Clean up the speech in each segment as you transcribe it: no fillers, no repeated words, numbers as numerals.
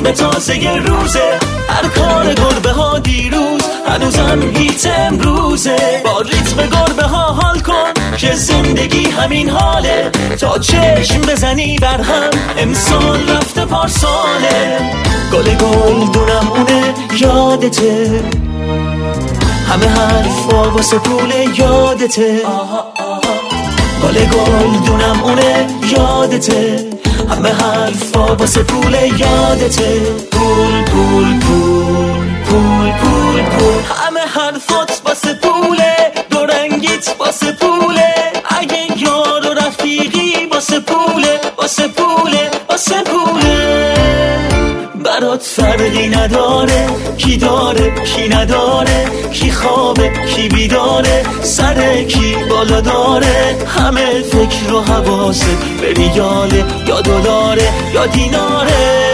ریتم تازه روزه، هر کار گربه ها دیروز هنوزم هیت امروزه. با ریتم گربه ها حال کن که زندگی همین حاله، تا چشم بزنی بر هم امسال رفته پارساله. گل دونم اونه یادته، همه حرفا واسه پوله یادته. گل دونم اونه یادته، همه حرفا واسه پوله یادته. پول پول پول پول پول پول، همه حرفات واسه پوله، دو رنگیت واسه پوله. اگه یار و رفیقی واسه پوله، واسه پوله، واسه پوله. برات فرقی نداره کی داره کی نداره، کی خوابه کی بیداره، سر کی بالا داره. همه فکر و حواست به ریاله یا دلاره یا دیناره.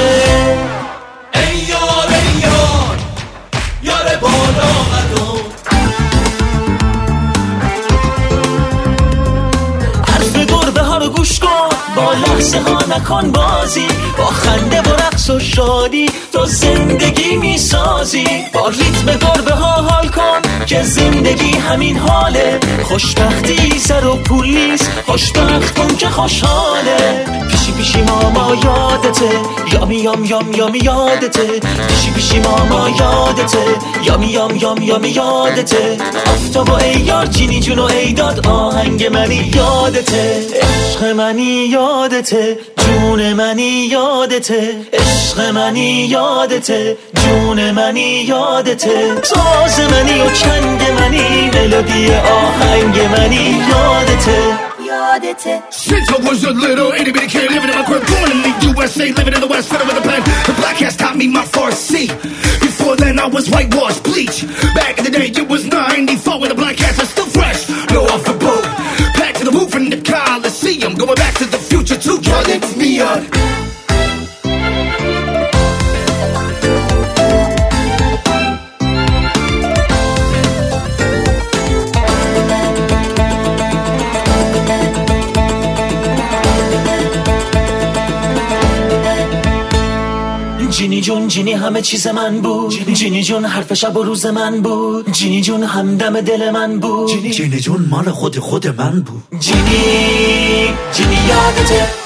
ای یار ای یار، یار بالا مدو، حرف گربه ها رو گوش کن، با لحظه ها نکن بازی، با خنده و رقص و شادی تو زندگی میسازی. با ریتم گربه ها حال کن که زندگی همین حاله، خوشبختی سر و پول نیست، خوشبخت کن که خوشحاله. پیشی پیشی ماما یادته، یامی یام یام یامی یادته. پیشی پیشی ماما یادته، یامی یام یام یامی یادته. آفتاب و ای یار، جینی جون و ای داد، آهنگ منی یادته. عشق منی یادته، جون منی یادته. عشق منی یادته، جون منی یادته. ساز منی و چنگ منی، ملودی آهنگ منی یادته. Since I was a little itty bitty kid living in my crib, born in the USA, living in the West, fed up with the pen. The black cats taught me my first C. Before then I was whitewashed, bleach. Back in the day it was 94 when the black cats are still fresh. Blow off the boat, back to the roof in the Coliseum. Going back to the future too, y'all, it's me on. جینی جون جینی همه چیز من بود، جینی جون حرف شب و روز من بود، جینی جون همدم دل من بود، جینی جون مال خود من بود. جینی جینی یادته،